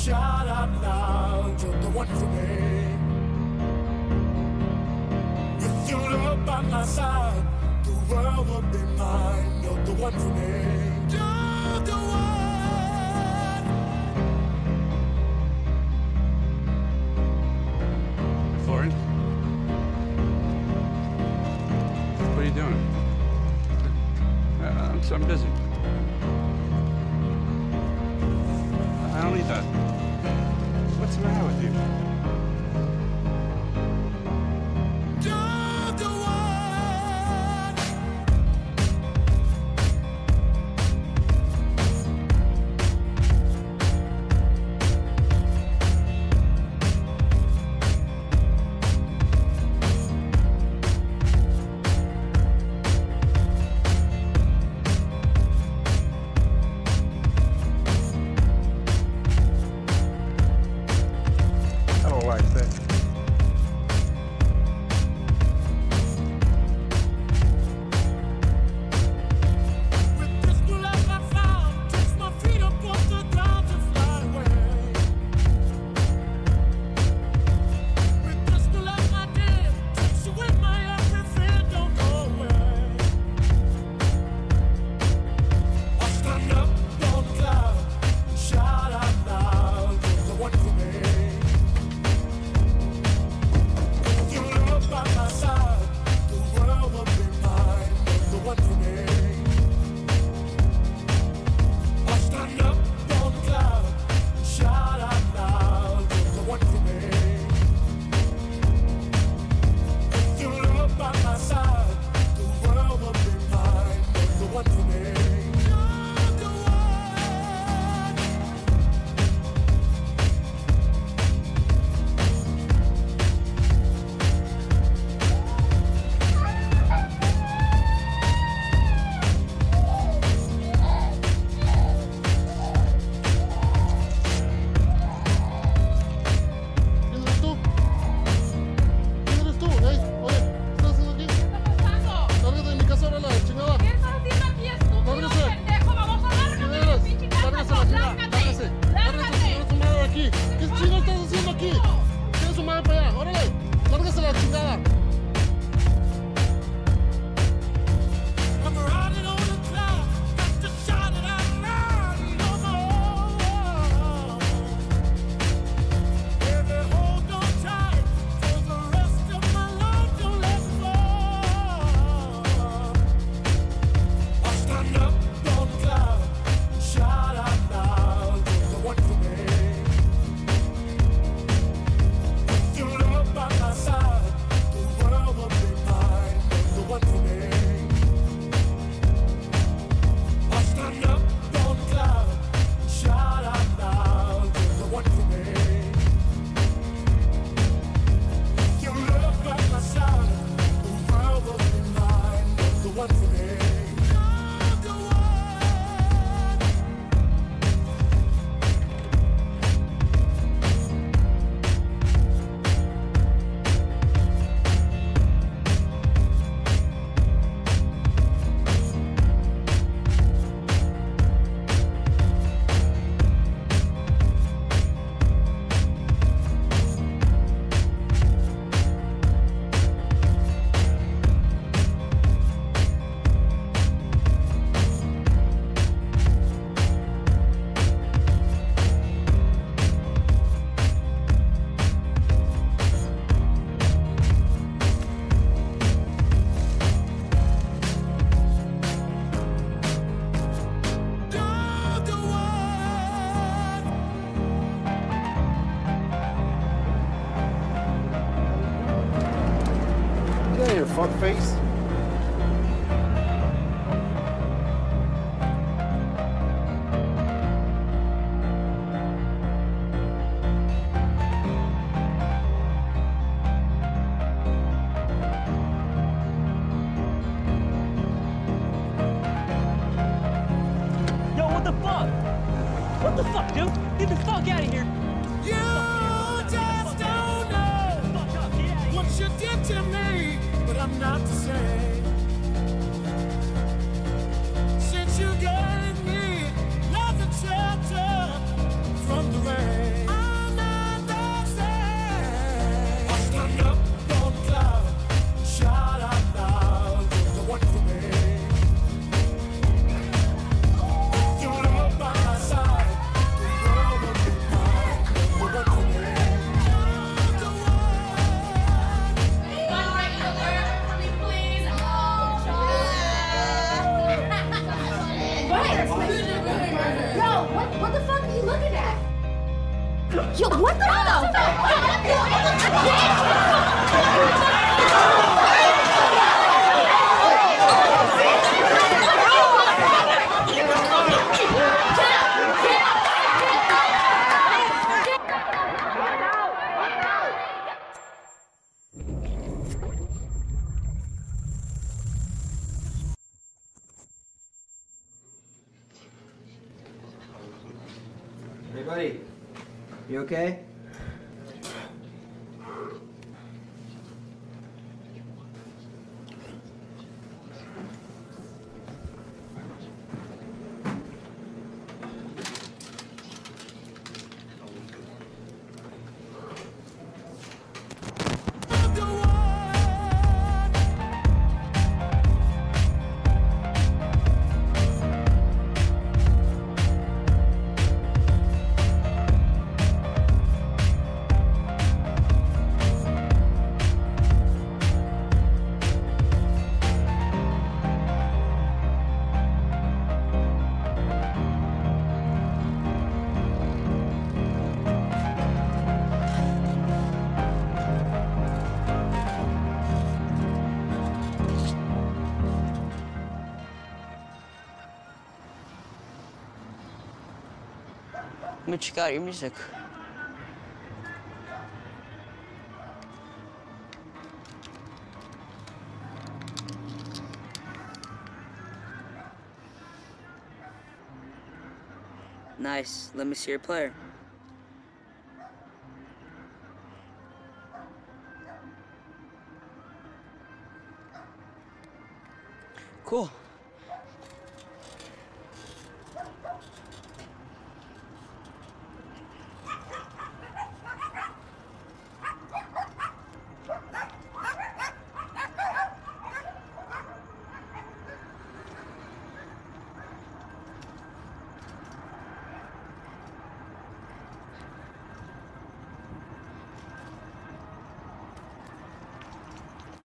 Shout out loud, you're the one for me. With your love by my side, the world will be mine. You're the one for me. You're the one. Florence? What are you doing? I'm busy. I don't need that. What's the matter with you? You're the one. I don't like that. With this new life I found, takes my freedom off the ground to fly away. With this new life I did, takes away my everything, don't go away. I'll stand up on the cloud, shout out loud, you're the one for me. With your love by my side, the world will be mine, you're the one for me. I'll stand up on the cloud, shout out loud, you're the one for me. With your love by my side, the world will be mine, you're the one for me. You're the one. ¿Quién eres tú? ¿Quién eres tú? Oye, ¿estás haciendo aquí? Lárgate de mi casa ahora la chingada. ¿Qué estás haciendo aquí, estúpido Lárgase. pendejo? Vamos a ¿Quién lárgate de eres? mi pinche casa. Lárgase la chingada. Lárgase. Lárgase, chingar a su madre de aquí. ¿Qué chingo estás haciendo aquí? Tiene su madre para allá. Órale. Lárgase la chingada. I'm riding on a cloud, got to shout it out loud no more. Baby, hold on tight for the rest of my life, don't let go. I'll stand up on the cloud, shout out loud, you're the one for me. With your love by my side, the world will be mine, you're the one for me. I'll stand up on the cloud, shout out loud, you're the one for me. With your love by my side, the world will be mine, you're the one for me. You're the one. You're the one. Get out of here, fuckface. Yo, what the fuck? What the fuck, dude? Get the fuck out of here. You just don't know what you did to me, but I'm not the same. Since you gave me love and shelter from the rain. Yo, what the hell? Hey, buddy. You okay? Let me check out your music. Nice. Let me see your player. Cool.